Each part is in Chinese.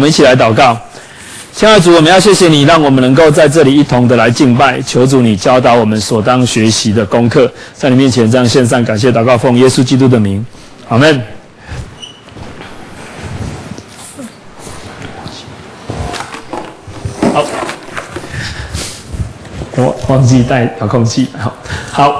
们一起来祷告。亲爱的主，我们要谢谢你，让我们能够在这里一同的来敬拜，求主你教导我们所当学习的功课，在你面前这样献上感谢祷告，奉耶稣基督的名，阿们。好，我忘记带遥控器，好。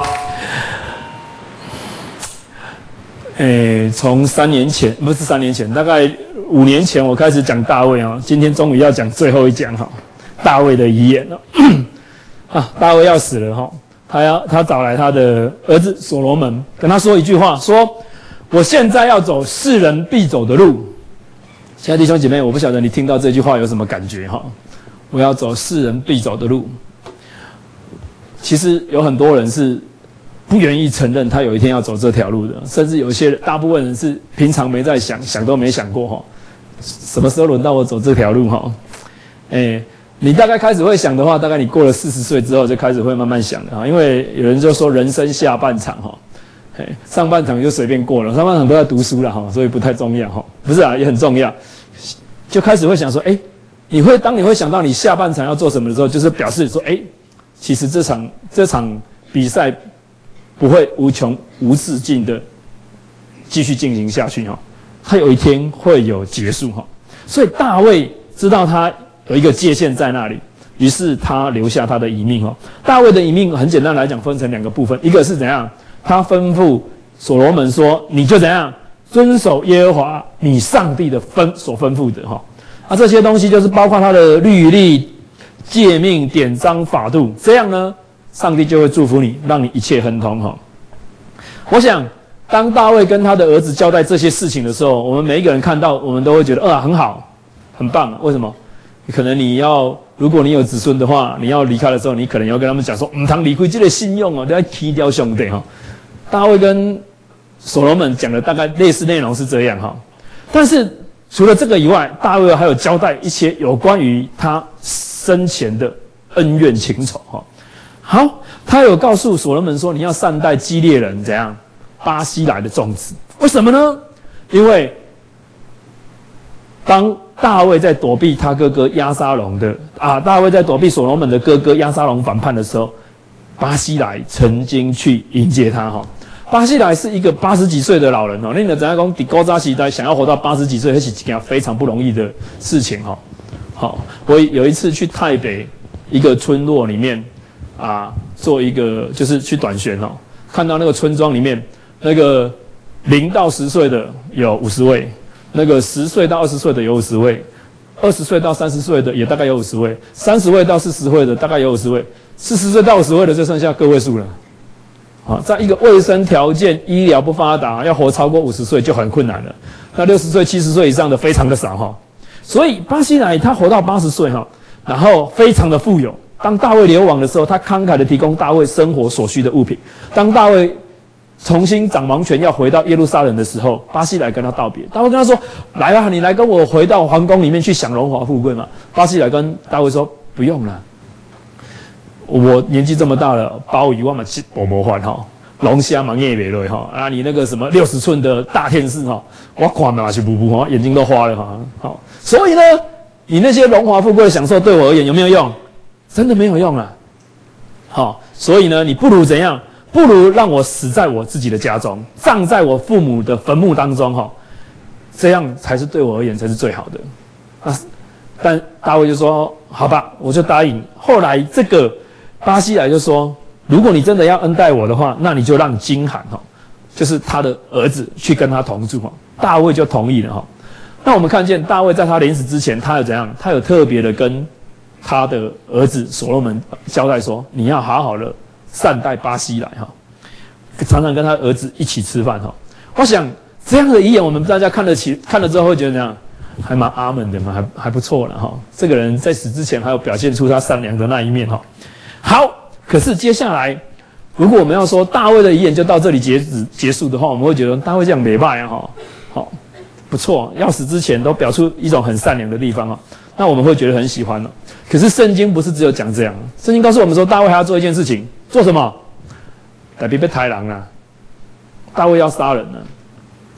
从3年前，不是3年前，大概5年前，我开始讲大卫啊。今天终于要讲最后一讲哈，大卫的遗言了。大卫要死了哈，他找来他的儿子所罗门，跟他说一句话，说：“我现在要走世人必走的路。”亲爱的弟兄姐妹，我不晓得你听到这句话有什么感觉哈？我要走世人必走的路。其实有很多人是不愿意承认他有一天要走这条路的，甚至有些人，大部分人是平常没在想，想都没想过哈，什么时候轮到我走这条路哈？你大概开始会想的话，大概你过了40岁之后就开始会慢慢想的哈，因为有人就说人生下半场哈，上半场就随便过了，上半场都在读书了哈，所以不太重要哈，不是啊，也很重要，就开始会想说，当你会想到你下半场要做什么的时候，就是表示说，其实这场比赛不会无穷无止境的继续进行下去哈，他有一天会有结束哈。所以大卫知道他有一个界限在那里，于是他留下他的遗命哈。大卫的遗命很简单来讲，分成2个部分，一个是怎样，他吩咐所罗门说，你就怎样遵守耶和华你上帝的所吩咐的哈。这些东西就是包括他的律例、诫命、典章、法度，这样呢，上帝就会祝福你，让你一切亨通哈。我想，当大卫跟他的儿子交代这些事情的时候，我们每一个人看到，我们都会觉得，很好，很棒。为什么？可能如果你有子孙的话，你要离开的时候，你可能要跟他们讲说，不能离开这个信用哦，都要踢掉兄弟哈。大卫跟所罗门讲的大概类似内容是这样哈。但是除了这个以外，大卫还有交代一些有关于他生前的恩怨情仇哈。好，他有告诉所罗门说，你要善待基列人怎样巴西来的众子。为什么呢？因为当大卫在躲避他哥哥押沙龙大卫在躲避所罗门的哥哥押沙龙反叛的时候，巴西来曾经去迎接他哈。巴西来是一个80几岁的老人哦，你怎样讲？在古早时代想要活到80几岁，那是一件非常不容易的事情哈。好，我有一次去台北一个村落里面。做一个就是去短宣哦，看到那个村庄里面，那个0到10岁的有50位，那个10岁到20岁的有50位，20岁到30岁的也大概有50位，30位到40岁的大概有50位，40岁到50位的就剩下个位数了。在一个卫生条件、医疗不发达，要活超过50岁就很困难了。那60岁、70岁以上的非常的少哈。所以巴西来他活到80岁哈，然后非常的富有。当大卫流亡的时候，他慷慨地提供大卫生活所需的物品。当大卫重新掌王权要回到耶路撒冷的时候，巴西来跟他道别。大卫跟他说：“来啊，你来跟我回到皇宫里面去享荣华富贵嘛。”巴西来跟大卫说：“不用了，我年纪这么大了，鲍鱼我嘛我没还哈，龙虾嘛也没了哈。你那个什么60寸的大电视哈，我看嘛是不哈，眼睛都花了哈。好，所以呢，你那些荣华富贵的享受对我而言有没有用？真的没有用啊。好，所以呢，你不如怎样？不如让我死在我自己的家中，葬在我父母的坟墓当中哈，这样才是对我而言才是最好的。但大卫就说：“好吧，我就答应。”后来这个巴西来就说：“如果你真的要恩待我的话，那你就让金罕哈，就是他的儿子去跟他同住哈。”大卫就同意了哈。那我们看见大卫在他临死之前，他有怎样？他有特别的跟他的儿子所罗门交代说：“你要好好的善待巴西来哈，常常跟他儿子一起吃饭哈。”我想这样的遗言，我们大家看了之后会觉得怎样？还蛮阿门的嘛，还不错了哈。这个人在死之前还有表现出他善良的那一面哈。好，可是接下来，如果我们要说大卫的遗言就到这里结束的话，我们会觉得大卫这样没败啊哈，好，不错，要死之前都表出一种很善良的地方啊，那我们会觉得很喜欢了。可是圣经不是只有讲这样，圣经告诉我们说，大卫还要做一件事情，做什么？特别被豺狼啊，大卫要杀人了。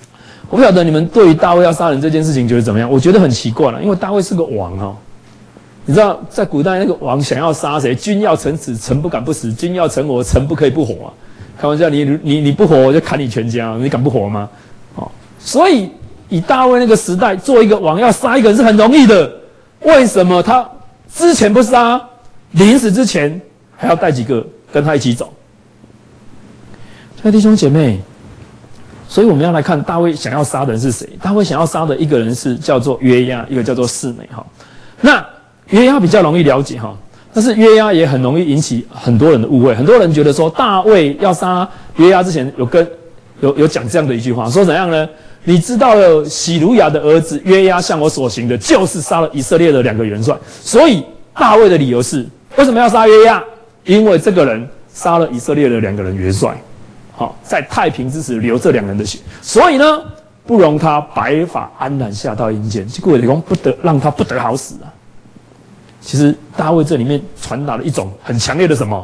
我不晓得你们对于大卫要杀人这件事情觉得怎么样？我觉得很奇怪了，因为大卫是个王哦。你知道，在古代那个王想要杀谁，君要臣死，臣不敢不死；君要臣活，臣不可以不活啊。开玩笑，你不活，我就砍你全家，你敢不活吗？哦，所以以大卫那个时代，做一个王要杀一个人是很容易的。为什么他之前不杀，临死之前还要带几个跟他一起走？亲爱的弟兄姐妹。所以我们要来看大卫想要杀的人是谁。大卫想要杀的一个人是叫做约押，一个叫做示每哈。那约押比较容易了解哈，但是约押也很容易引起很多人的误会。很多人觉得说大卫要杀约押之前有讲这样的一句话，说怎样呢？你知道了喜鲁雅的儿子约押向我所行的，就是杀了以色列的2个元帅。所以大卫的理由是为什么要杀约押？因为这个人杀了以色列的2个人元帅。好，在太平之时流这2人的血，所以呢，不容他白发安然下到阴间。结果讲让他不得好死啊！其实大卫这里面传达了一种很强烈的什么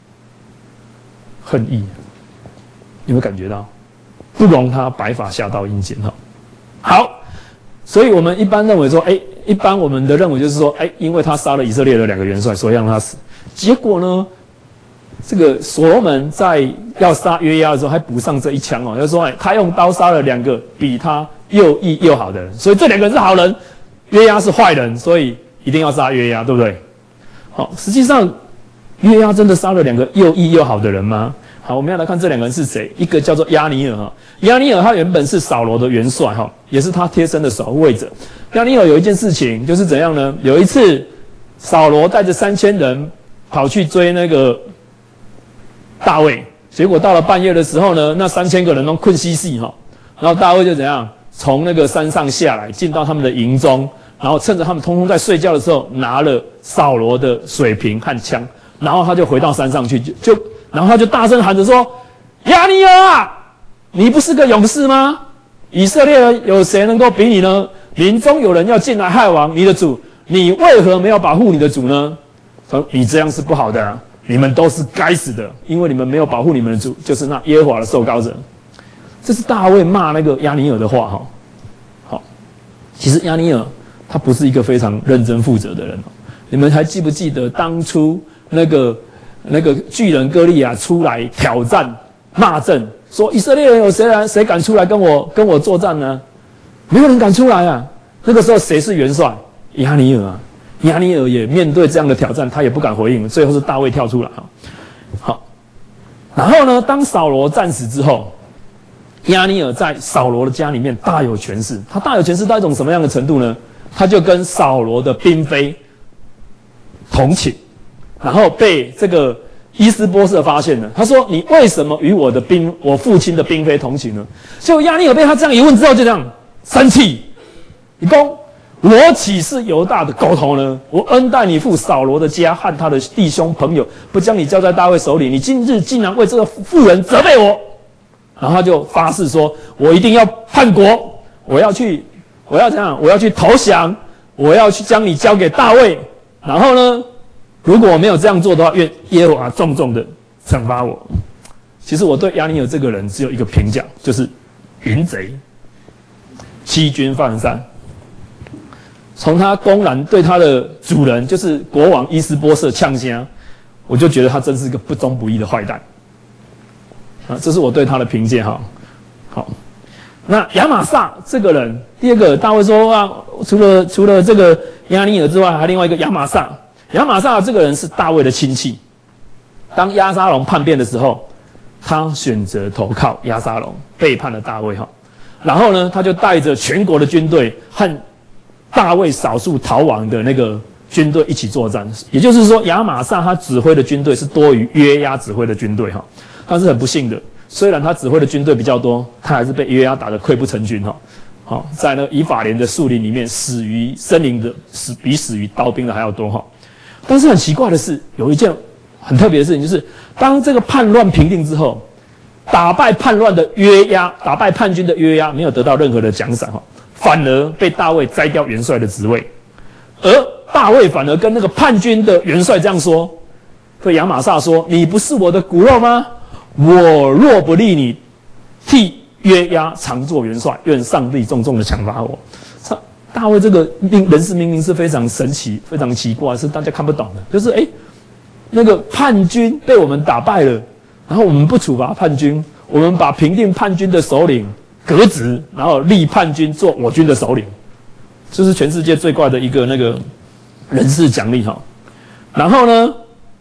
恨意，有没有感觉到？不容他白发下到阴间哈。好，所以我们一般认为说，一般我们的认为就是说，因为他杀了以色列的2个元帅，所以让他死。结果呢？这个所罗门在要杀约押的时候，还补上这一枪哦，就是说，他用刀杀了2个比他又义又好的人，所以这2个人是好人，约押是坏人，所以一定要杀约押，对不对？好，实际上约押真的杀了2个又义又好的人吗？好，我们要来看这2个人是谁。一个叫做押尼尔哈，押尼尔他原本是扫罗的元帅哈，也是他贴身的守护卫者。押尼尔有一件事情就是怎样呢？有一次扫罗带着3000人跑去追那个大卫，结果到了半夜的时候呢，那3000个人都困兮兮哈，然后大卫就怎样从那个山上下来，进到他们的营中，然后趁着他们通通在睡觉的时候，拿了扫罗的水瓶和枪，然后他就回到山上去，然后他就大声喊着说：“押尼尔啊，你不是个勇士吗？以色列人有谁能够比你呢？民中有人要进来害王，你的主，你为何没有保护你的主呢？说你这样是不好的啊。你们都是该死的，因为你们没有保护你们的主，就是那耶和华的受膏者。”这是大卫骂那个押尼尔的话哈。好，其实押尼尔他不是一个非常认真负责的人。你们还记不记得当初那个巨人歌利亚出来挑战骂阵，说以色列人有谁敢出来跟我作战呢？没有人敢出来啊。那个时候谁是元帅？押尼尔啊。押尼尔也面对这样的挑战，他也不敢回应，最后是大卫跳出来。好，然后呢，当扫罗战死之后，押尼尔在扫罗的家里面大有权势。他大有权势到一种什么样的程度呢？他就跟扫罗的嫔妃同寝，然后被这个伊斯波瑟发现了。他说：“你为什么与我父亲的嫔妃同寝呢？”结果押尼尔被他这样一问之后，就这样生气，你说我岂是犹大的狗头呢？我恩待你父扫罗的家和他的弟兄朋友，不将你交在大卫手里，你今日竟然为这个妇人责备我。然后他就发誓说：“我一定要叛国，我要去投降，我要去将你交给大卫。然后呢，如果我没有这样做的话，愿耶和华重重的惩罚我。”其实我对押尼尔这个人只有一个评价，就是淫贼、欺君犯上。从他公然对他的主人，就是国王伊斯波瑟呛声，我就觉得他真是个不忠不义的坏蛋。这是我对他的评价哈。好，那亚玛撒这个人，第二个大卫说啊，除了这个押尼尔之外，还另外一个亚玛撒。亚玛撒这个人是大卫的亲戚。当押沙龙叛变的时候，他选择投靠押沙龙，背叛了大卫哈。然后呢，他就带着全国的军队和大卫少数逃亡的那个军队一起作战。也就是说，亚玛撒他指挥的军队是多于约押指挥的军队哈。但是很不幸的，虽然他指挥的军队比较多，他还是被约押打得溃不成军哈。好，在那以法莲的树林里面，死于森林的比死于刀兵的还要多哈。但是很奇怪的是，有一件很特别的事情，就是当这个叛乱平定之后，打败叛军的约押没有得到任何的奖赏哈，反而被大卫摘掉元帅的职位，而大卫反而跟那个叛军的元帅这样说，对亚玛撒说：“你不是我的骨肉吗？我若不立你替约押常作元帅，愿上帝重重的惩罚我。大卫这个人事命令是非常神奇、非常奇怪，是大家看不懂的。就是那个叛军被我们打败了，然后我们不处罚叛军，我们把平定叛军的首领革职，然后立叛军做我军的首领，这是全世界最怪的一个那个人事奖励哈。然后呢，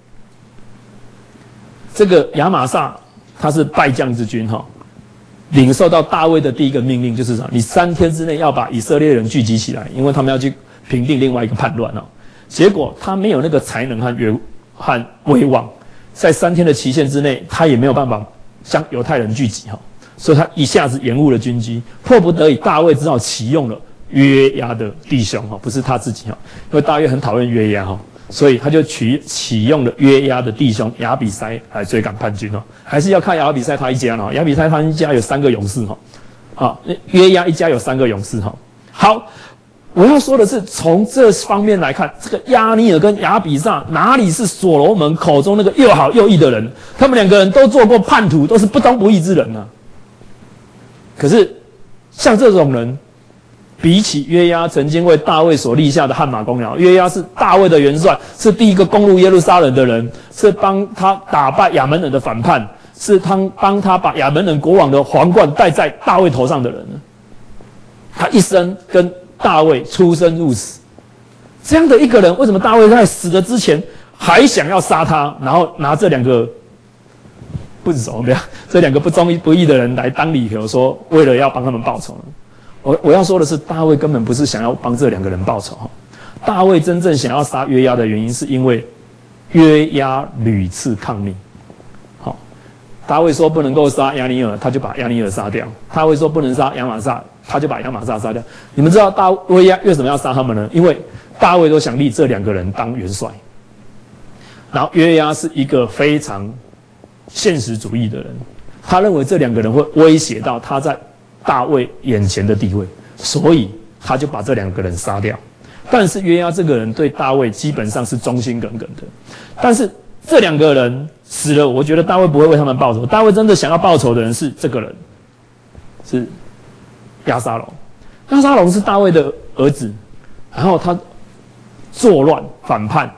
这个亚玛撒他是败将之君哈。领受到大卫的第一个命令就是什么？你3天之内要把以色列人聚集起来，因为他们要去平定另外一个叛乱哦。结果他没有那个才能和威望，在3天的期限之内，他也没有办法向犹太人聚集哈，所以他一下子延误了军机，迫不得已，大卫只好启用了约押的弟兄哈，不是他自己哈，因为大卫很讨厌约押哈。所以他就启用了约押的弟兄亚比筛来追赶叛军哦，还是要看亚比筛他一家哦。亚比筛他一家有3个勇士哈，约押一家有3个勇士哈。好，我要说的是，从这方面来看，这个亚尼尔跟亚比煞哪里是所罗门口中那个又好又义的人？他们2个人都做过叛徒，都是不忠不义之人啊。可是像这种人，比起约押曾经为大卫所立下的汗马功劳，约押是大卫的元帅，是第一个攻入耶路撒冷的人，是帮他打败亚门人的反叛，是帮他把亚门人国王的皇冠戴在大卫头上的人。他一生跟大卫出生入死，这样的一个人，为什么大卫在死的之前还想要杀他，然后拿这2个不熟的这2个不忠不义的人来当理由，说为了要帮他们报仇呢？我要说的是，大卫根本不是想要帮这2个人报仇。大卫真正想要杀约押的原因，是因为约押屡次抗命。好，大卫说不能够杀亚尼尔，他就把亚尼尔杀掉；大卫说不能杀亚玛撒，他就把亚玛撒杀掉。你们知道约押为什么要杀他们呢？因为大卫都想立这2个人当元帅，然后约押是一个非常现实主义的人，他认为这2个人会威胁到他在大卫眼前的地位，所以他就把这2个人杀掉。但是约押这个人对大卫基本上是忠心耿耿的。但是这2个人死了，我觉得大卫不会为他们报仇。大卫真的想要报仇的人是这个人，是押沙龙。押沙龙是大卫的儿子，然后他作乱反叛。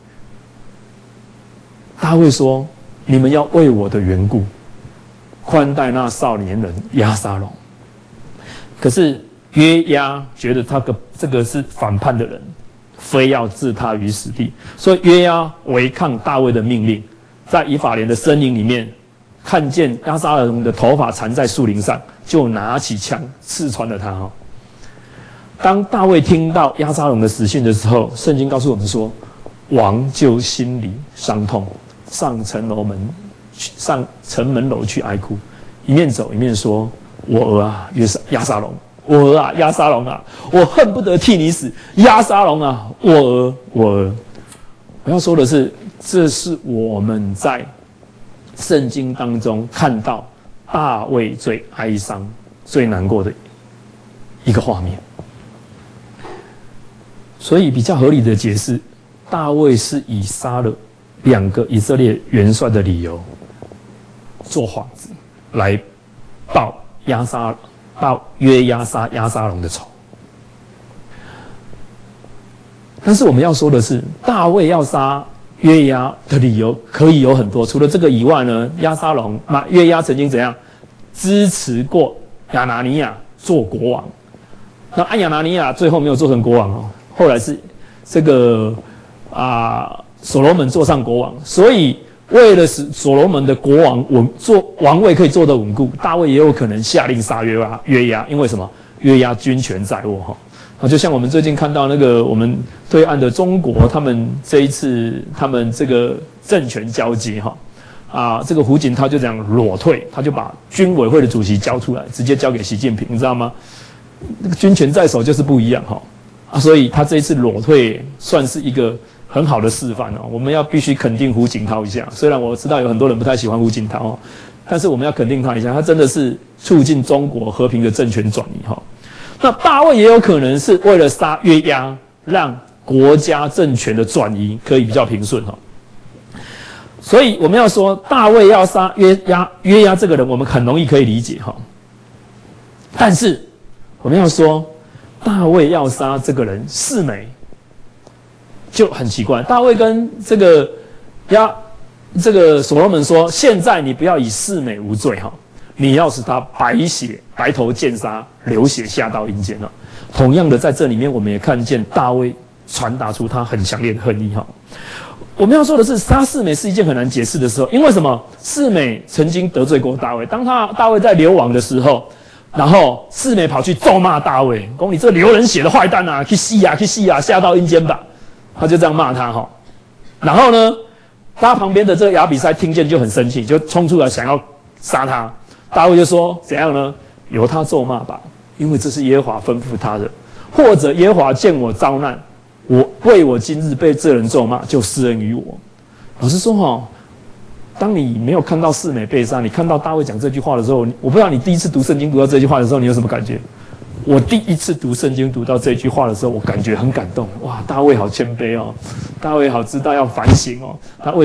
大卫说：“你们要为我的缘故宽待那少年人押沙龙。”可是约押觉得这个是反叛的人，非要置他于死地，所以约押违抗大卫的命令，在以法莲的森林里面，看见押沙龙的头发缠在树林上，就拿起枪刺穿了他。当大卫听到押沙龙的死讯的时候，圣经告诉我们说，王就心里伤痛，上城门楼去哀哭，一面走一面说：“我儿啊，押沙龙，我儿啊，押沙龙啊，我恨不得替你死，押沙龙啊，我儿，我儿。”我要说的是，这是我们在圣经当中看到大卫最哀伤、最难过的一个画面。所以比较合理的解释，大卫是以杀了2个以色列元帅的理由做幌子，来报约押杀押沙龙的仇。但是我们要说的是，大卫要杀约押的理由可以有很多。除了这个以外呢，约押曾经怎样支持过亚拿尼亚做国王？那亚拿尼亚最后没有做成国王哦，后来是这个所罗门坐上国王，所以为了使所罗门的国王王位可以坐得稳固，大卫也有可能下令杀约押，因为什么？约押军权在握哈。就像我们最近看到那个我们对岸的中国，他们这一次他们这个政权交接哈，这个胡锦涛就这样裸退，他就把军委会的主席交出来，直接交给习近平，你知道吗？那个军权在手就是不一样哈，所以他这一次裸退算是一个很好的示范哦。我们要必须肯定胡锦涛一下，虽然我知道有很多人不太喜欢胡锦涛哦，但是我们要肯定他一下，他真的是促进中国和平的政权转移哈。那大卫也有可能是为了杀约押，让国家政权的转移可以比较平顺哈。所以我们要说，大卫要杀约押这个人，我们很容易可以理解哈。 但是我们要说，大卫要杀这个人示每，就很奇怪。大卫跟这个所罗门说：“现在你不要以示每无罪哈，你要使他白头见杀，流血下到阴间了。”同样的，在这里面我们也看见大卫传达出他很强烈的恨意哈。我们要说的是，杀示每是一件很难解释的时候，因为什么？示每曾经得罪过大卫，当大卫在流亡的时候，然后示每跑去咒骂大卫，说：“你这流人血的坏蛋啊，去死啊，去死啊，下到阴间吧！”他就这样骂他哈。然后呢，他旁边的这个亚比筛听见就很生气，就冲出来想要杀他。大卫就说：“怎样呢？由他咒骂吧，因为这是耶和华吩咐他的。或者耶和华见我遭难，为我今日被这人咒骂，就施恩于我。”老实说哈，当你没有看到示每被杀，你看到大卫讲这句话的时候，我不知道你第一次读圣经读到这句话的时候，你有什么感觉？我第一次读圣经读到这句话的时候，我感觉很感动。哇，大卫好谦卑哦，大卫好知道要反省哦。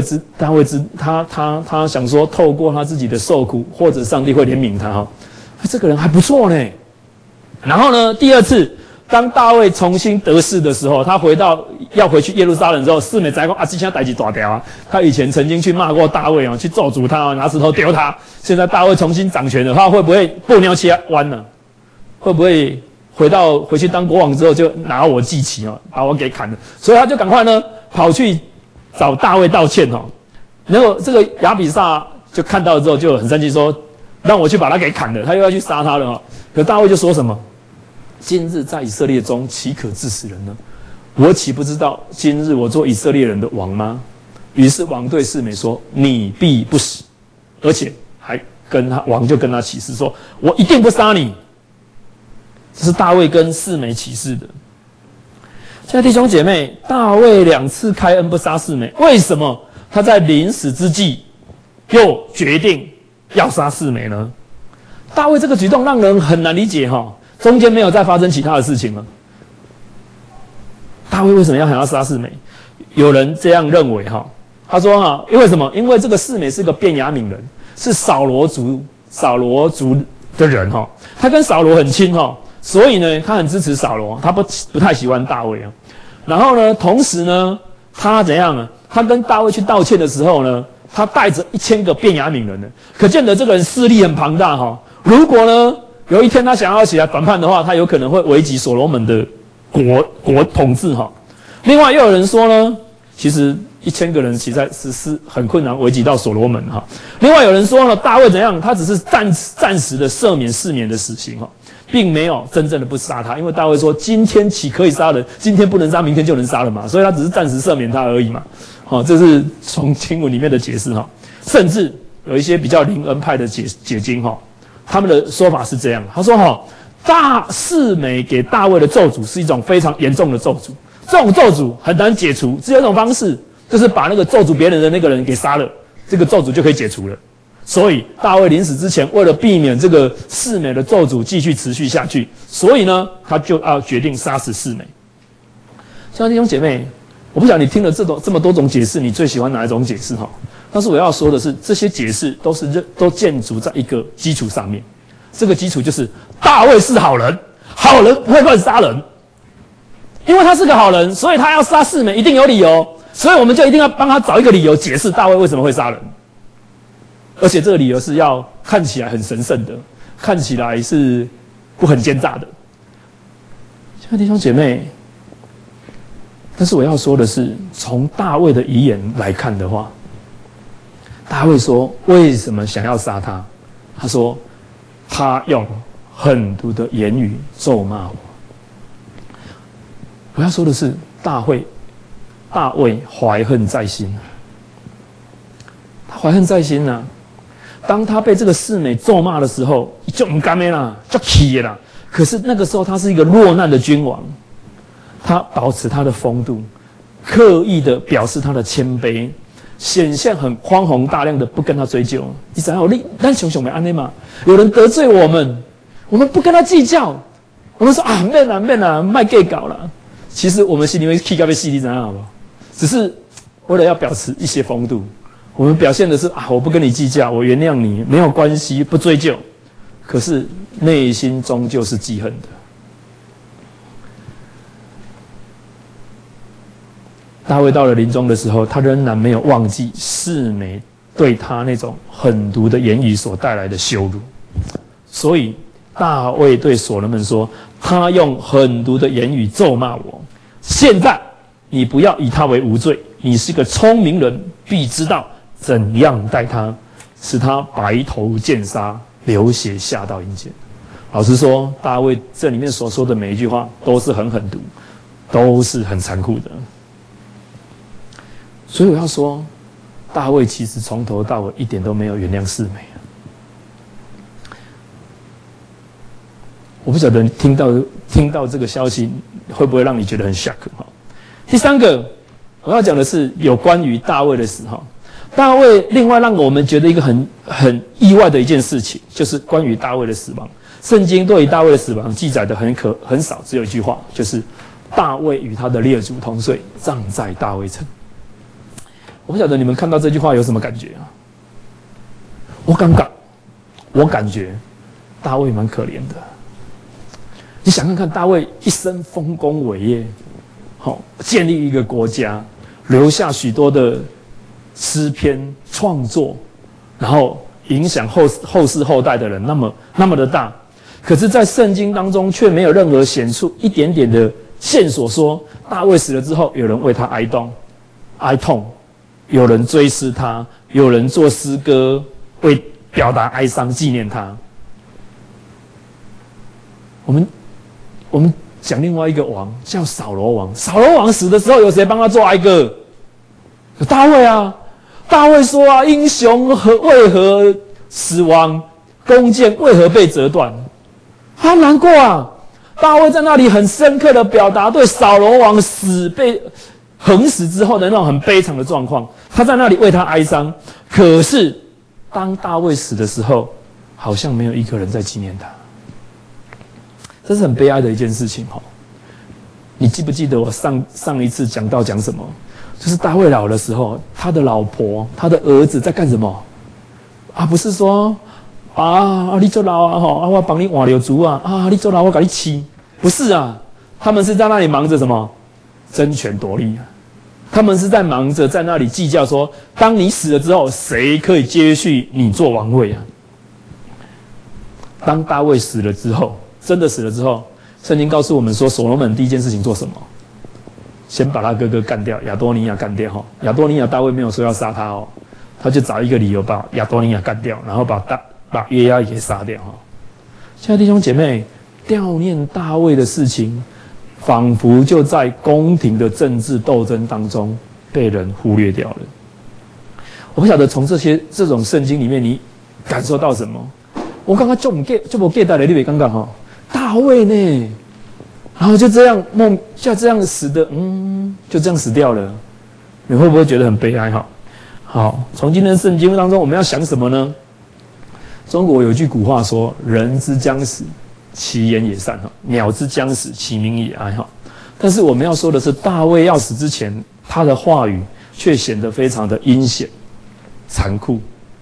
他想说，透过他自己的受苦，或者上帝会怜悯他哈。这个人还不错呢。然后呢，第二次，当大卫重新得势的时候，他要回去耶路撒冷之后，示每才说：“啊，这下代志大条啊！他以前曾经去骂过大卫哦，去咒诅他哦，拿石头丢他。现在大卫重新掌权的话，会不会布尿切弯呢？会不会回去当国王之后就拿我祭旗哦，把我给砍了？所以他就赶快呢跑去找大卫道歉哦。然后这个亚比煞就看到之后就很生气，说：“让我去把他给砍了。”他又要去杀他了哦。可大卫就说什么？今日在以色列中，岂可治死人呢？我岂不知道今日我做以色列人的王吗？于是王对示每说：“你必不死。”而且还王就跟他起誓说：“我一定不杀你。”这是大卫跟示每起誓的。现在弟兄姐妹，大卫2次开恩不杀示每，为什么他在临死之际又决定要杀示每呢？大卫这个举动让人很难理解哈。中间没有再发生其他的事情了。大卫为什么要想要杀示每？有人这样认为哈，他说哈，因为什么？因为这个示每是个便雅悯人，是扫罗族的人哈，他跟扫罗很亲哈，所以呢，他很支持扫罗，他不太喜欢大卫啊。然后呢，同时呢，他怎样啊？他跟大卫去道歉的时候呢，他带着1000个便雅悯人呢，可见得这个人势力很庞大哈。如果呢，有一天他想要起来反叛的话，他有可能会危及所罗门的国统治哈。另外又有人说呢，其实1000个人实在是很困难危及到所罗门哈。另外有人说呢，大卫怎样？他只是暂时的赦免示每的死刑哈，并没有真正的不杀他，因为大卫说今天岂可以杀人？今天不能杀，明天就能杀了嘛，所以他只是暂时赦免他而已嘛。好，这是从经文里面的解释哈。甚至有一些比较灵恩派的解经哈，他们的说法是这样，他说哈，示每给大卫的咒诅是一种非常严重的咒诅，这种咒诅很难解除，只有一种方式，就是把那个咒诅别人的那个人给杀了，这个咒诅就可以解除了。所以大卫临死之前，为了避免这个示每的咒诅继续持续下去，所以呢，他就要决定杀死示每。像弟兄姐妹，我不晓得你听了这么多种解释，你最喜欢哪一种解释哈？但是我要说的是，这些解释都建筑在一个基础上面，这个基础就是大卫是好人，好人不会乱杀人，因为他是个好人，所以他要杀示每一定有理由，所以我们就一定要帮他找一个理由解释大卫为什么会杀人，而且这个理由是要看起来很神圣的，看起来是不很奸诈的。亲爱的弟兄姐妹，但是我要说的是，从大卫的遗言来看的话，大卫说为什么想要杀他？他说他用狠毒的言语咒骂我。我要说的是，大卫怀恨在心，他怀恨在心啊。当他被这个示每咒骂的时候，就不甘的啦，就气的啦。可是那个时候，他是一个落难的君王，他保持他的风度，刻意的表示他的谦卑。显现很宽宏大量的不跟他追究，你想要咱熊没安内嘛？有人得罪我们不跟他计较，我们说啊，免啦，卖计搞了。其实我们心里面气到被洗你怎样好不好？只是为了要表示一些风度，我们表现的是啊，我不跟你计较，我原谅你，没有关系，不追究。 可是内心终究是记恨的。大卫到了临终的时候，他仍然没有忘记示每对他那种狠毒的言语所带来的羞辱，所以大卫对所罗门说：“他用狠毒的言语咒骂我，现在你不要以他为无罪，你是个聪明人，必知道怎样待他，使他白头见杀，流血下到阴间。”老实说，大卫这里面所说的每一句话都是很狠毒，都是很残酷的。所以我要说，大卫其实从头到尾一点都没有原谅示每。我不晓得听到这个消息会不会让你觉得很 shock 哈？第三个我要讲的是有关于大卫的事哈。大卫另外让我们觉得一个很意外的一件事情，就是关于大卫的死亡。圣经对于大卫的死亡记载的很少，只有一句话，就是大卫与他的列祖同睡，葬在大卫城。我不晓得你们看到这句话有什么感觉啊？我感觉大卫蛮可怜的。你想看看大卫一生丰功伟业，建立一个国家，留下许多的诗篇创作，然后影响后世后代的人那么的大，可是在圣经当中却没有任何显出一点点的线索说大卫死了之后有人为他哀痛，有人追思他，有人做诗歌为表达哀伤纪念他。我们讲另外一个王叫扫罗王，扫罗王死的时候有谁帮他做哀歌？有大卫啊。大卫说啊，英雄为何死亡，弓箭为何被折断？他难过啊。大卫在那里很深刻的表达对扫罗王被横死之后的那种很悲惨的状况，他在那里为他哀伤。可是当大卫死的时候，好像没有一个人在纪念他，这是很悲哀的一件事情。你记不记得我上一次讲什么？就是大卫老的时候，他的老婆、他的儿子在干什么？不是说你做老我帮你换流族你做老我给你妻，不是啊，他们是在那里忙着什么？争权夺利啊！他们是在忙着在那里计较说，当你死了之后，谁可以接续你做王位啊？当大卫死了之后，真的死了之后，圣经告诉我们说，所罗门第一件事情做什么？先把他哥哥干掉，亚多尼亚干掉。亚多尼亚大卫没有说要杀他他就找一个理由把亚多尼亚干掉，然后把约押也给杀掉亲爱的弟兄姐妹，悼念大卫的事情，仿佛就在宫廷的政治斗争当中被人忽略掉了。我不晓得从这种圣经里面你感受到什么？我刚刚就没 get 到的，你没刚刚大卫呢？然后就这样死的，就这样死掉了，你会不会觉得很悲哀？好，从今天的圣经当中，我们要想什么呢？中国有一句古话说：“人之将死，其言也善；鸟之将死，其鸣也哀。”但是我们要说的是，大卫要死之前，他的话语却显得非常的阴险、残酷。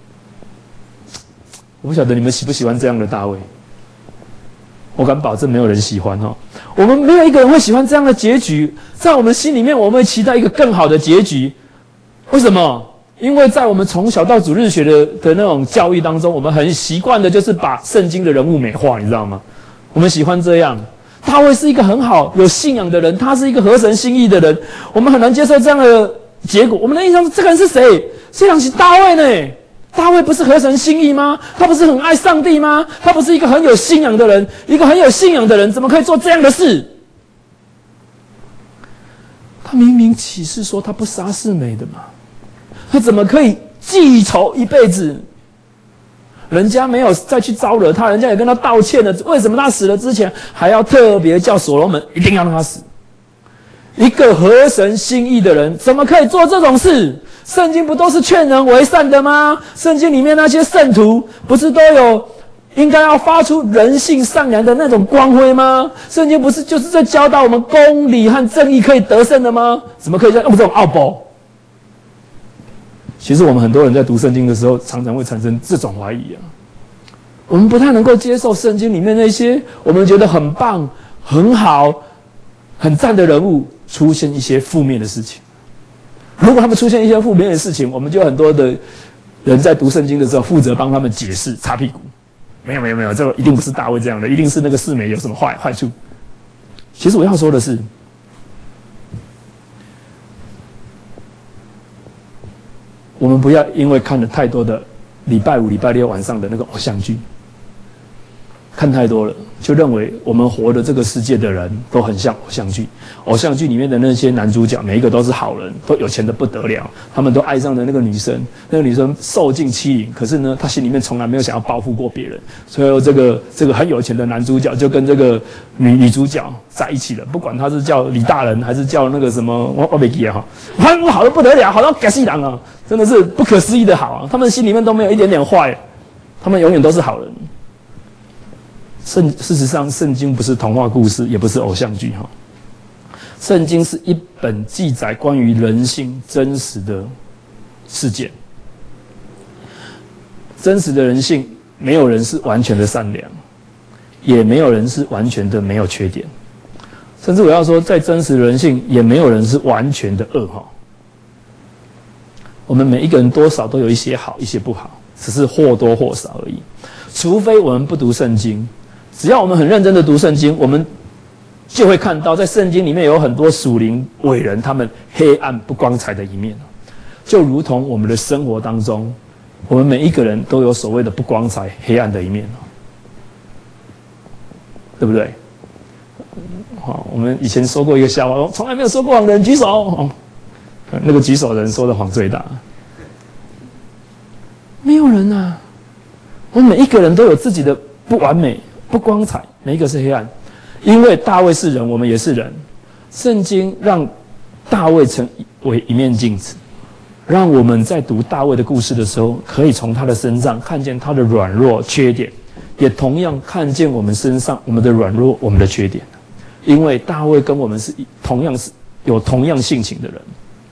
我不晓得你们喜不喜欢这样的大卫。我敢保证没有人喜欢我们没有一个人会喜欢这样的结局，在我们心里面我们会期待一个更好的结局。为什么？因为在我们从小到主日学的那种教育当中，我们很习惯的就是把圣经的人物美化，你知道吗？我们喜欢这样。大卫是一个很好有信仰的人，他是一个合神心意的人，我们很难接受这样的结果。我们的印象是这个人是谁？这样是大卫呢？大卫不是合神心意吗？他不是很爱上帝吗？他不是一个很有信仰的人？一个很有信仰的人怎么可以做这样的事？他明明启示说他不杀示每的嘛，他怎么可以记仇一辈子？人家没有再去招惹他，人家也跟他道歉了，为什么他死了之前还要特别叫所罗门一定要让他死？一个合神心意的人怎么可以做这种事？圣经不都是劝人为善的吗？圣经里面那些圣徒不是都有应该要发出人性善良的那种光辉吗？圣经不是就是在教导我们公理和正义可以得胜的吗？怎么可以用这种傲薄？其实我们很多人在读圣经的时候，常常会产生这种怀疑我们不太能够接受圣经里面那些我们觉得很棒、很好、很赞的人物出现一些负面的事情。如果他们出现一些负面的事情，我们就有很多的人在读圣经的时候负责帮他们解释、擦屁股。没有，这个一定不是大卫这样的，一定是那个示每有什么坏处。其实我要说的是，我们不要因为看了太多的礼拜五、礼拜六晚上的那个偶像剧，看太多了，就认为我们活的这个世界的人都很像偶像剧。偶像剧里面的那些男主角，每一个都是好人，都有钱的不得了，他们都爱上了那个女生，那个女生受尽欺凌，可是呢，他心里面从来没有想要报复过别人。所以这个很有钱的男主角就跟这个女主角在一起了，不管他是叫李大人还是叫那个什么，我没记哈，反正好的不得了，好到假戏郎啊，真的是不可思议的好啊！他们心里面都没有一点点坏，他们永远都是好人。事实上，圣经不是童话故事，也不是偶像剧哈。圣经是一本记载关于人性真实的事件。真实的人性，没有人是完全的善良，也没有人是完全的没有缺点。甚至我要说，在真实的人性，也没有人是完全的恶哈。我们每一个人多少都有一些好，一些不好，只是或多或少而已。除非我们不读圣经。只要我们很认真的读圣经，我们就会看到在圣经里面有很多属灵伟人他们黑暗不光彩的一面，就如同我们的生活当中，我们每一个人都有所谓的不光彩黑暗的一面，对不对？好，我们以前说过一个笑话，从来没有说过谎的人举手，那个举手的人说的谎最大。没有人啊，我们每一个人都有自己的不完美不光彩，每一个是黑暗。因为大卫是人，我们也是人。圣经让大卫成为一面镜子，让我们在读大卫的故事的时候，可以从他的身上看见他的软弱缺点，也同样看见我们身上我们的软弱、我们的缺点。因为大卫跟我们是有同样性情的人，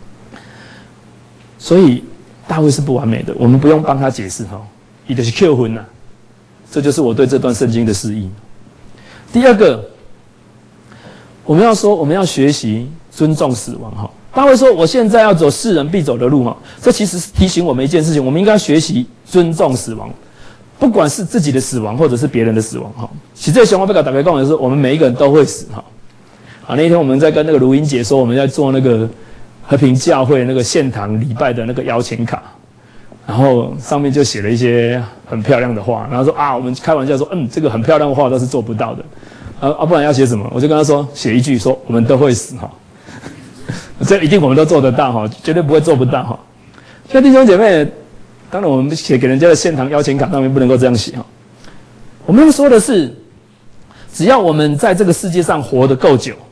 所以大卫是不完美的，我们不用帮他解释哈，他就是扣分呐。这就是我对这段圣经的释义。第二个，我们要学习尊重死亡哈。大卫说：“我现在要走世人必走的路哈。”这其实是提醒我们一件事情，我们应该学习尊重死亡，不管是自己的死亡或者是别人的死亡哈。其实这个想法被打开讲的是，我们每一个人都会死哈。好，那一天我们在跟那个卢英姐说，我们在做那个和平教会那个献堂礼拜的那个邀请卡。然后上面就写了一些很漂亮的话，然后说啊，我们开玩笑说，这个很漂亮的话都是做不到的，不然要写什么？我就跟他说，写一句说我们都会死哈，这一定我们都做得到哈，绝对不会做不到哈。所以弟兄姐妹，当然我们写给人家的献堂邀请卡上面不能够这样写哈。我们要说的是，只要我们在这个世界上活得够久，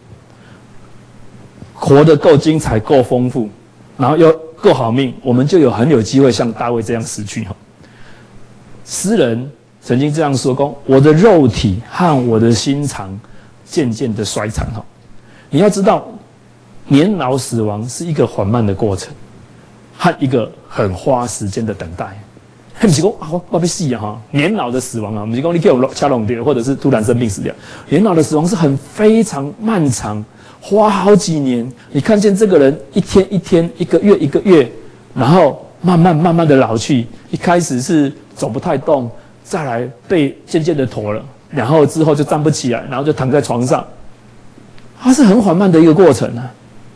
活得够精彩、够丰富，然后又够好命，我们就很有机会像大卫这样死去哈。诗人曾经这样说过：“我的肉体和我的心肠渐渐的衰残哈。”你要知道，年老死亡是一个缓慢的过程，和一个很花时间的等待。不是说啊，我被死啊哈！年老的死亡啊，不是说你给我掐拢掉，或者是突然生病死掉。年老的死亡是非常漫长。花好几年，你看见这个人一天一天、一个月一个月，然后慢慢的老去。一开始是走不太动，再来背渐渐的驼了，然后之后就站不起来，然后就躺在床上。它是很缓慢的一个过程啊。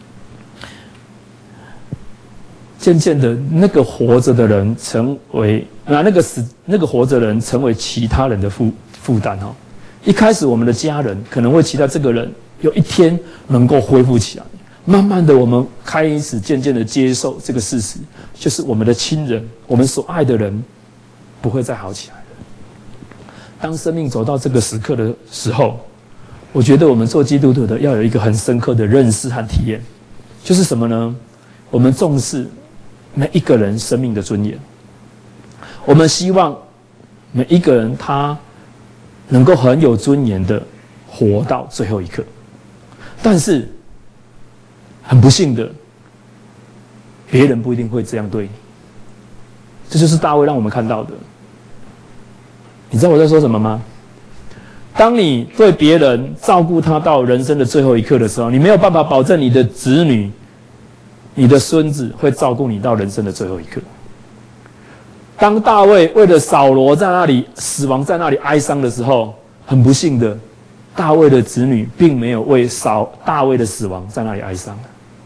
渐渐的，那个活着的人成为那个活着的人成为其他人的负担哦。一开始我们的家人可能会期待这个人有一天能够恢复起来，慢慢的我们开始渐渐的接受这个事实，就是我们的亲人，我们所爱的人不会再好起来了。当生命走到这个时刻的时候，我觉得我们做基督徒的要有一个很深刻的认识和体验，就是什么呢？我们重视每一个人生命的尊严，我们希望每一个人他能够很有尊严的活到最后一刻。但是很不幸的，别人不一定会这样对你。这就是大卫让我们看到的。 你知道我在说什么吗？当你对别人照顾他到人生的最后一刻的时候，你没有办法保证你的子女、你的孙子会照顾你到人生的最后一刻。当大卫为了扫罗在那里死亡，在那里哀伤的时候，很不幸的，大卫的子女并没有为大卫的死亡在那里哀伤。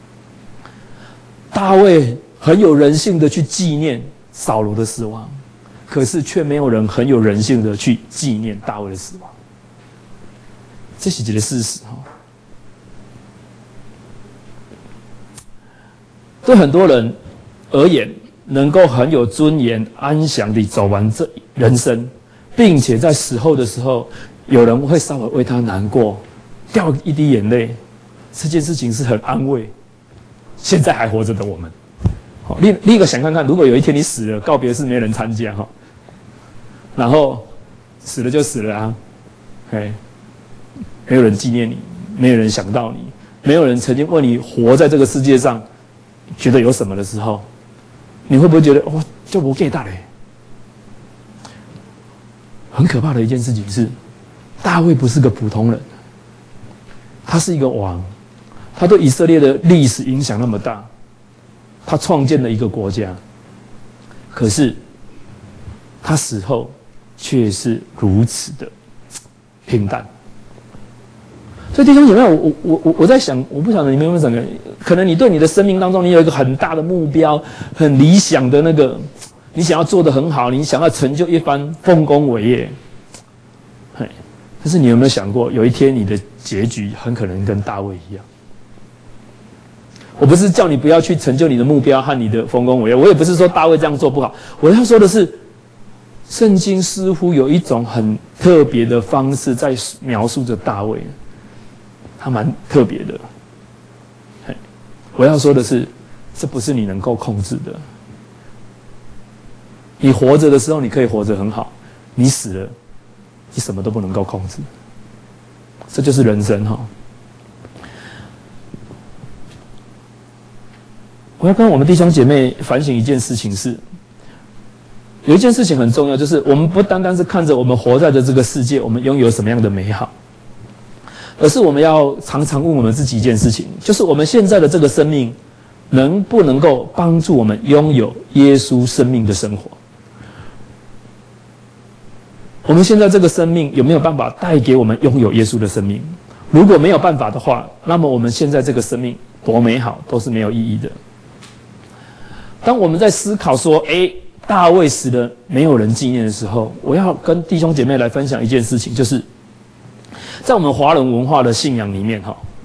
大卫很有人性的去纪念扫罗的死亡，可是却没有人很有人性的去纪念大卫的死亡。这是一个事实。对很多人而言，能够很有尊严、安详地走完这人生，并且在死后的时候，有人会稍微为他难过，掉一滴眼泪，这件事情是很安慰现在还活着的我们。好，另一个想看看，如果有一天你死了，告别式没人参加哈，然后死了就死了啊，没有人纪念你，没有人想到你，没有人曾经为你活在这个世界上觉得有什么的时候，你会不会觉得哇，就不给大嘞？很可怕的一件事情是，大卫不是个普通人，他是一个王，他对以色列的历史影响那么大，他创建了一个国家，可是他死后却是如此的平淡。所以弟兄姐妹，我在想，我不晓得你们有没有想过，可能你对你的生命当中，你有一个很大的目标，很理想的那个，你想要做得很好，你想要成就一番丰功伟业，但是你有没有想过，有一天你的结局很可能跟大卫一样？我不是叫你不要去成就你的目标和你的丰功伟业，我也不是说大卫这样做不好，我要说的是，圣经似乎有一种很特别的方式在描述着大卫。他蛮特别的，我要说的是，这不是你能够控制的。你活着的时候，你可以活着很好；你死了，你什么都不能够控制。这就是人生哈。我要跟我们弟兄姐妹反省一件事情是，有一件事情很重要，就是我们不单单是看着我们活在的这个世界，我们拥有什么样的美好。而是我们要常常问我们自己一件事情，就是我们现在的这个生命能不能够帮助我们拥有耶稣生命的生活？我们现在这个生命有没有办法带给我们拥有耶稣的生命？如果没有办法的话，那么我们现在这个生命多美好都是没有意义的。当我们在思考说，大卫死了没有人纪念的时候，我要跟弟兄姐妹来分享一件事情，就是在我们华人文化的信仰里面，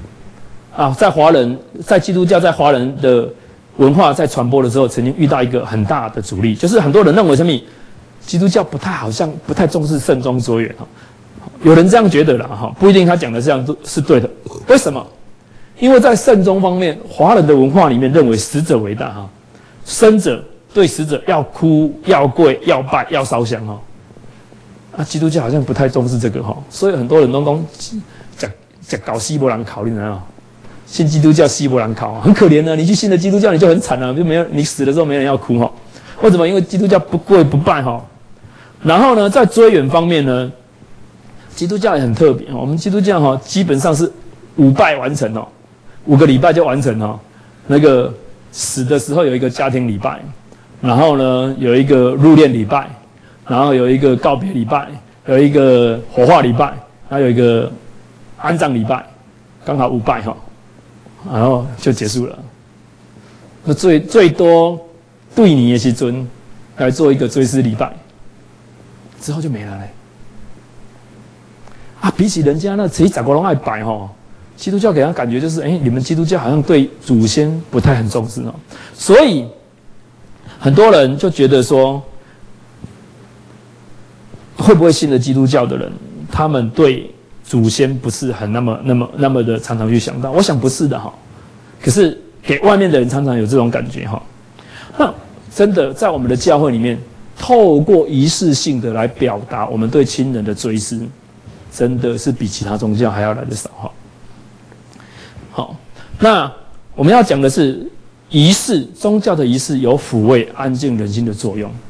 在基督教在华人的文化在传播的时候，曾经遇到一个很大的阻力，就是很多人认为什么，基督教好像不太重视慎终追远，有人这样觉得啦，不一定他讲的这样是对的。为什么？因为在慎终方面，华人的文化里面认为死者为大，生者对死者要哭、要跪、要拜、要烧香基督教好像不太重视这个所以很多人都讲搞西伯兰考，你知道吗？信基督教西伯兰考很可怜的，你去信了基督教你就很惨了，就没有你死的时候没人要哭为什么？因为基督教不跪不拜然后呢，在追远方面呢，基督教也很特别我们基督教基本上是5拜完成5个礼拜就完成那个死的时候有一个家庭礼拜，然后呢有一个入殓礼拜。然后有一个告别礼拜，有一个火化礼拜，还有一个安葬礼拜，刚好5拜然后就结束了。那最多对你的时阵来做一个追思礼拜，之后就没了嘞。比起人家那谁10个都爱拜基督教给他感觉就是你们基督教好像对祖先不太很重视所以很多人就觉得说，会不会信了基督教的人，他们对祖先不是很那么的常常去想到？我想不是的可是给外面的人常常有这种感觉那真的在我们的教会里面，透过仪式性的来表达我们对亲人的追思，真的是比其他宗教还要来得少好，那我们要讲的是仪式，宗教的仪式有抚慰、安静人心的作用。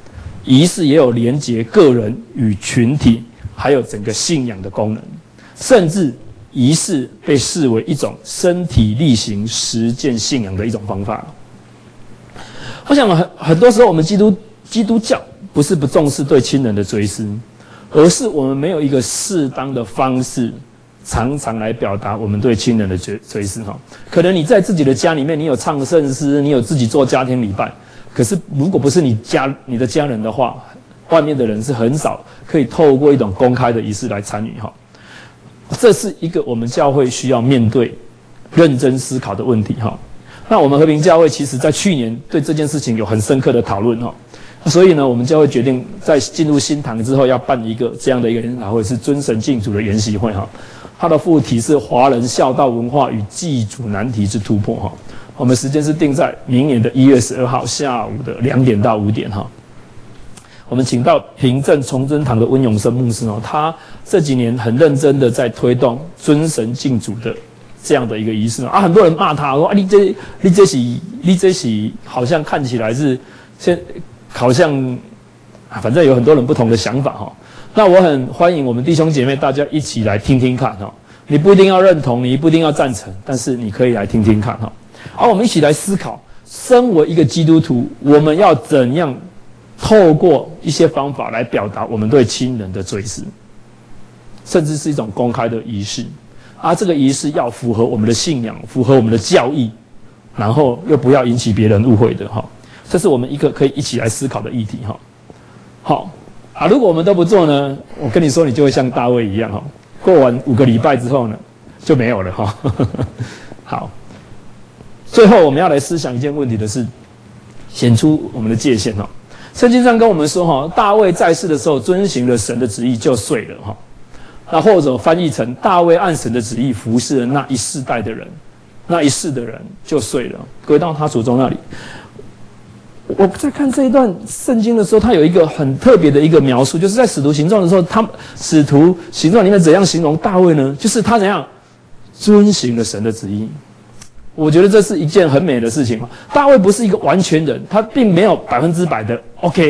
仪式也有连结个人与群体，还有整个信仰的功能，甚至仪式被视为一种身体力行实践信仰的一种方法。我想很多时候我们基督教不是不重视对亲人的追思，而是我们没有一个适当的方式常常来表达我们对亲人的追思。可能你在自己的家里面，你有唱圣诗，你有自己做家庭礼拜，可是如果不是你的家人的话，外面的人是很少可以透过一种公开的仪式来参与。这是一个我们教会需要面对认真思考的问题。那我们和平教会其实在去年对这件事情有很深刻的讨论。所以呢，我们教会决定在进入新堂之后要办一个这样的一个研讨会，是尊神敬主的研习会。它的副题是华人孝道文化与祭祖难题之突破。我们时间是定在明年的1月12号下午的2点到5点。我们请到平镇崇真堂的温永生牧师，他这几年很认真的在推动尊神敬主的这样的一个仪式。很多人骂他说：“你这是好像看起来是好像反正有很多人不同的想法。”那我很欢迎我们弟兄姐妹大家一起来听听看。你不一定要认同，你不一定要赞成，但是你可以来听听看。我们一起来思考，身为一个基督徒，我们要怎样透过一些方法来表达我们对亲人的追思，甚至是一种公开的仪式。这个仪式要符合我们的信仰，符合我们的教义，然后又不要引起别人误会的。这是我们一个可以一起来思考的议题。如果我们都不做呢，我跟你说，你就会像大卫一样，过完5个礼拜之后呢，就没有了。好，最后我们要来思想一件问题的是，显出我们的界限。圣经上跟我们说，大卫在世的时候遵行了神的旨意就睡了。那或者翻译成大卫按神的旨意服侍了那一世代的人，那一世的人就睡了，归到他祖宗那里。我在看这一段圣经的时候，他有一个很特别的一个描述，就是在使徒行传的时候，使徒行传里面怎样形容大卫呢？就是他怎样遵行了神的旨意。我觉得这是一件很美的事情。大卫不是一个完全人，他并没有100%的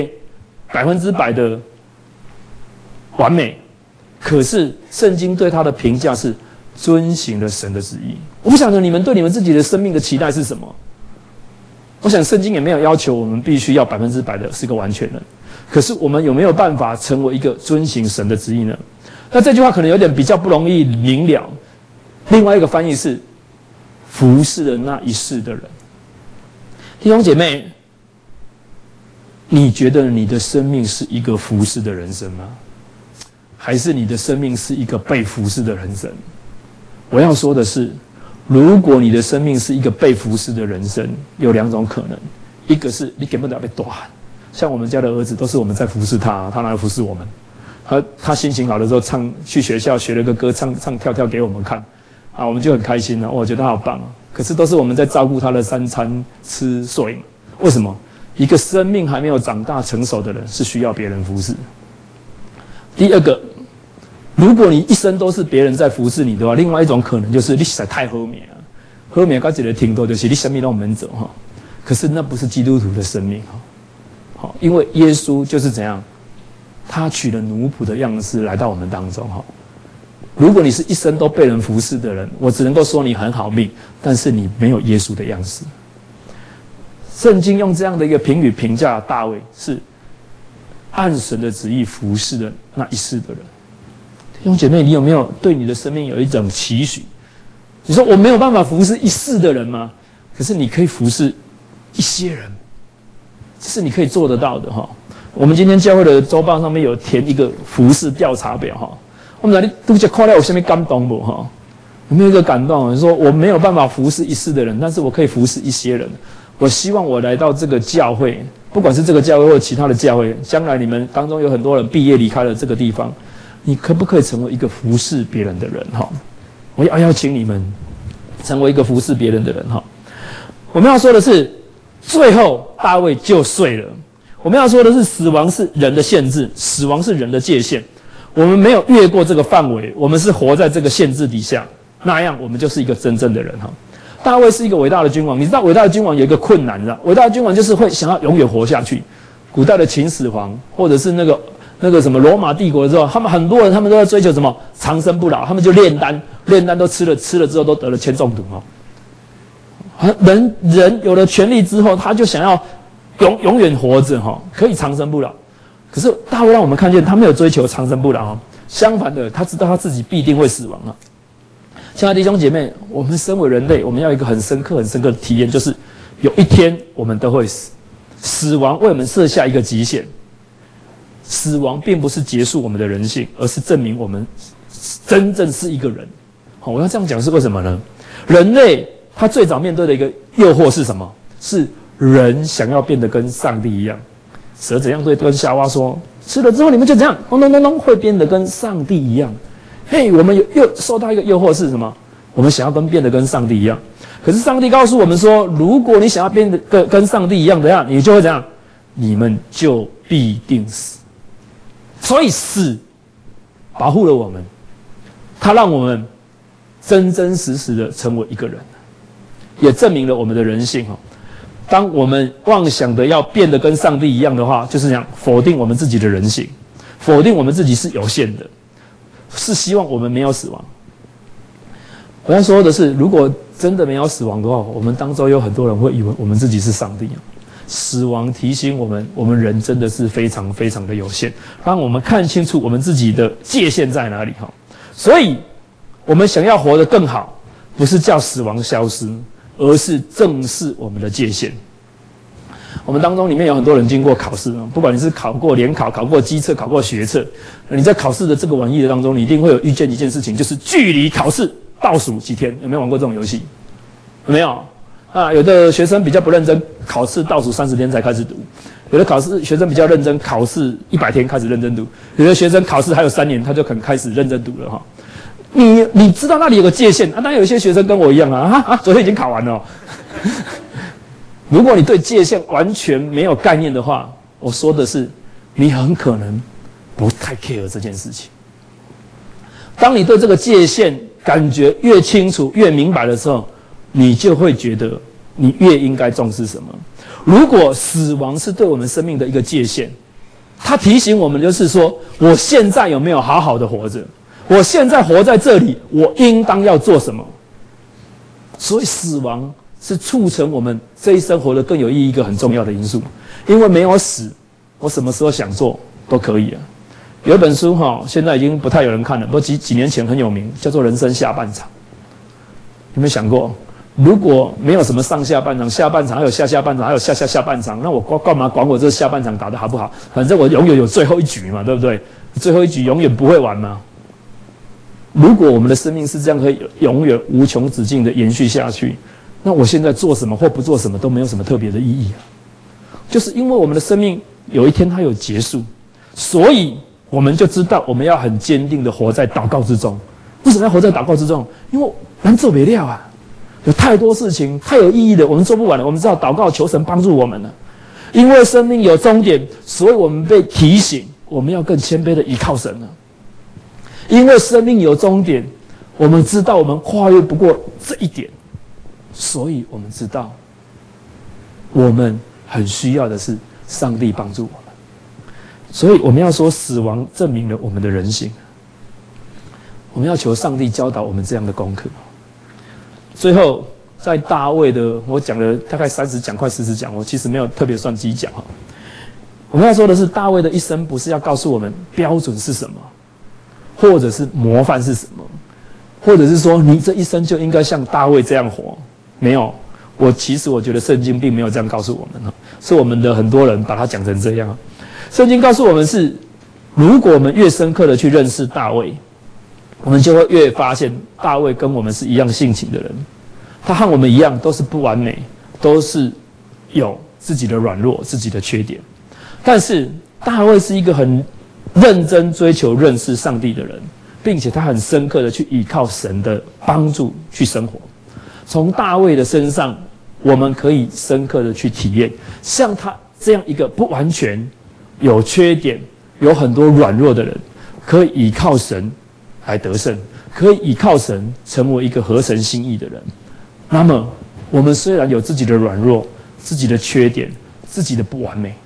OK，100%的完美。可是圣经对他的评价是遵行了神的旨意。我不晓得你们对你们自己的生命的期待是什么。我想圣经也没有要求我们必须要100%的是个完全人，可是我们有没有办法成为一个遵行神的旨意呢？那这句话可能有点比较不容易明了。另外一个翻译是服侍了那一世的人。弟兄姐妹，你觉得你的生命是一个服侍的人生吗？还是你的生命是一个被服侍的人生？我要说的是，如果你的生命是一个被服侍的人生，有2种可能。一个是你根本就要被打，像我们家的儿子都是我们在服侍他，他哪来服侍我们？他心情好的时候去学校学了个歌，唱跳给我们看，我们就很开心了。我觉得他好棒。可是都是我们在照顾他的3餐吃睡。为什么？一个生命还没有长大成熟的人是需要别人服侍。第二个，如果你一生都是别人在服侍你的话，另外一种可能就是你实在太好命了，好命到一个程度就是你什么都没做。可是那不是基督徒的生命。因为耶稣就是怎样，他取了奴仆的样式来到我们当中。如果你是一生都被人服侍的人，我只能够说你很好命，但是你没有耶稣的样式。圣经用这样的一个评语评价大卫，是按神的旨意服侍的那一世的人。弟兄姐妹，你有没有对你的生命有一种期许？你说我没有办法服侍一世的人吗？可是你可以服侍一些人，这是你可以做得到的。我们今天教会的周报上面有填一个服侍调查表。我们你都看到有什么感动不？有没有一个感动？说我没有办法服侍一世的人，但是我可以服侍一些人。我希望我来到这个教会，不管是这个教会或其他的教会，将来你们当中有很多人毕业离开了这个地方，你可不可以成为一个服侍别人的人？我要邀请你们成为一个服侍别人的人。我们要说的是，最后大卫就睡了。我们要说的是，死亡是人的限制，死亡是人的界限。我们没有越过这个范围，我们是活在这个限制底下，那样我们就是一个真正的人。大卫是一个伟大的君王，你知道伟大的君王有一个困难，伟大的君王就是会想要永远活下去， 古代的秦始皇，或者是那个什么罗马帝国的时候，他们很多人他们都在追求什么长生不老，他们就炼丹都吃了之后都得了铅中毒人有了权力之后，他就想要永远活着可以长生不老。可是大卫让我们看见，他没有追求长生不老相反的，他知道他自己必定会死亡亲爱的弟兄姐妹，我们身为人类，我们要有一个很深刻的体验，就是有一天我们都会死。死亡为我们设下一个极限。死亡并不是结束我们的人性，而是证明我们真正是一个人。我要这样讲是为什么呢？人类他最早面对的一个诱惑是什么？是人想要变得跟上帝一样。蛇怎样对跟夏娃说，吃了之后你们就这样咚会变得跟上帝一样。我们又受到一个诱惑是什么？我们想要变得跟上帝一样。可是上帝告诉我们说，如果你想要变得跟上帝一样的样，你就会怎样？你们就必定死。所以死保护了我们，它让我们真真实实的成为一个人，也证明了我们的人性当我们妄想的要变得跟上帝一样的话，就是讲否定我们自己的人性，否定我们自己是有限的，是希望我们没有死亡。我要说的是，如果真的没有死亡的话，我们当中有很多人会以为我们自己是上帝死亡提醒我们，我们人真的是非常非常的有限，让我们看清楚我们自己的界限在哪里所以，我们想要活得更好，不是叫死亡消失，而是正视我们的界限。我们当中里面有很多人经过考试不管你是考过联考、考过机测、考过学测，你在考试的这个玩意的当中，你一定会有遇见一件事情，就是距离考试倒数几天。有没有玩过这种游戏？有没有？有的学生比较不认真，考试倒数30天才开始读；有的学生比较认真，考试100天开始认真读；有的学生考试还有3年，他就可能开始认真读了你知道那里有个界限当然有一些学生跟我一样昨天已经考完了如果你对界限完全没有概念的话，我说的是，你很可能不太 care 这件事情。当你对这个界限感觉越清楚、越明白的时候，你就会觉得你越应该重视什么。如果死亡是对我们生命的一个界限，它提醒我们就是说，我现在有没有好好的活着？我现在活在这里，我应当要做什么？所以死亡是促成我们这一生活得更有意义一个很重要的因素。因为没有死，我什么时候想做都可以了。有一本书现在已经不太有人看了，不过几年前很有名，叫做《人生下半场》。有没有想过，如果没有什么上下半场、下半场还有下下半场，还有下下下半场，那我干嘛管我这下半场打得好不好？反正我永远有最后一局嘛，对不对？最后一局永远不会完嘛。如果我们的生命是这样可以永远无穷止境的延续下去，那我现在做什么或不做什么都没有什么特别的意义就是因为我们的生命有一天它有结束，所以我们就知道我们要很坚定的活在祷告之中。为什么要活在祷告之中？因为难做不了有太多事情太有意义的我们做不完了。我们知道祷告求神帮助我们了，因为生命有终点，所以我们被提醒我们要更谦卑的依靠神了。因为生命有终点，我们知道我们跨越不过这一点，所以我们知道我们很需要的是上帝帮助我们。所以我们要说，死亡证明了我们的人性。我们要求上帝教导我们这样的功课。最后，在大卫的，我讲了大概30讲，快40讲，我其实没有特别算几讲我们要说的是，大卫的一生不是要告诉我们标准是什么，或者是模范是什么，或者是说你这一生就应该像大卫这样活。没有，其实我觉得圣经并没有这样告诉我们是我们的很多人把它讲成这样。圣经告诉我们是，如果我们越深刻的去认识大卫，我们就会越发现大卫跟我们是一样性情的人，他和我们一样都是不完美，都是有自己的软弱、自己的缺点。但是大卫是一个很认真追求认识上帝的人，并且他很深刻的去依靠神的帮助去生活。从大卫的身上，我们可以深刻的去体验，像他这样一个不完全、有缺点、有很多软弱的人，可以依靠神来得胜，可以依靠神成为一个合神心意的人。那么，我们虽然有自己的软弱、自己的缺点、自己的不完美，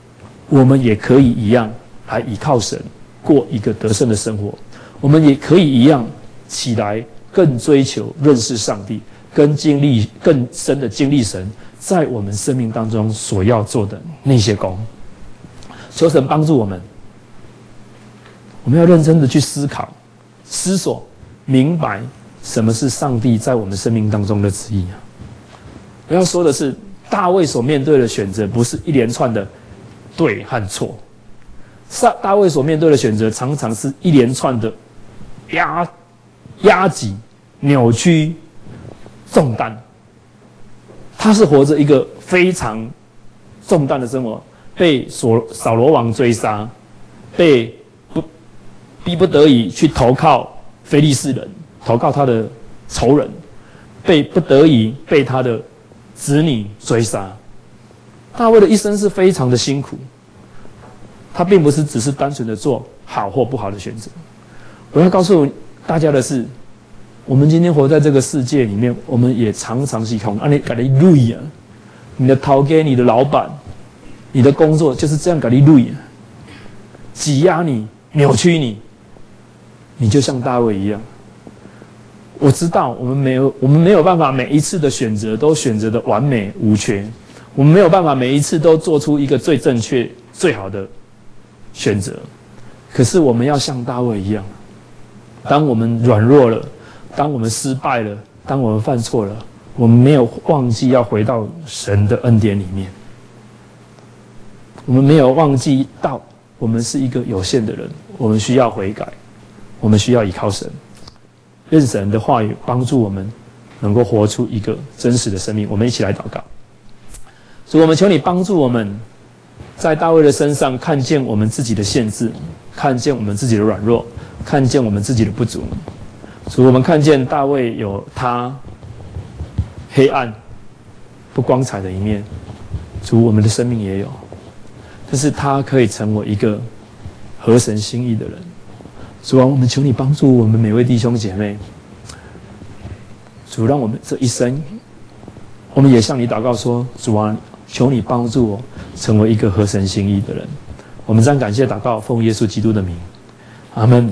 我们也可以一样来依靠神，过一个得胜的生活。我们也可以一样起来，更追求认识上帝，更深的经历神在我们生命当中所要做的那些工。求神帮助我们，我们要认真的去思考、思索、明白什么是上帝在我们生命当中的旨意啊！我要说的是，大卫所面对的选择不是一连串的对和错，大卫所面对的选择常常是一连串的压挤、扭曲、重担。他是活着一个非常重担的生活，被扫罗王追杀，被逼不得已去投靠非利士人，投靠他的仇人，不得已被他的子女追杀。大卫的一生是非常的辛苦，他并不是只是单纯的做好或不好的选择。我要告诉大家的是，我们今天活在这个世界里面，我们也常常是从你给你累啊，你的头家、你的老板、你的工作就是这样给你累啊，挤压你、扭曲你，你就像大卫一样。我知道我们没有办法每一次的选择都选择的完美无缺，我们没有办法每一次都做出一个最正确、最好的选择。可是我们要像大卫一样，当我们软弱了，当我们失败了，当我们犯错了，我们没有忘记要回到神的恩典里面。我们没有忘记到我们是一个有限的人，我们需要悔改，我们需要依靠神。愿神的话语帮助我们能够活出一个真实的生命。我们一起来祷告。主，我们求你帮助我们，在大卫的身上看见我们自己的限制，看见我们自己的软弱，看见我们自己的不足。主，我们看见大卫有他黑暗、不光彩的一面，主，我们的生命也有，但是他可以成为一个合神心意的人。主啊，我们求你帮助我们每位弟兄姐妹。主，让我们这一生，我们也向你祷告说：主啊，求你帮助我成为一个合神心意的人。我们这样感谢祷告，奉耶稣基督的名，阿们。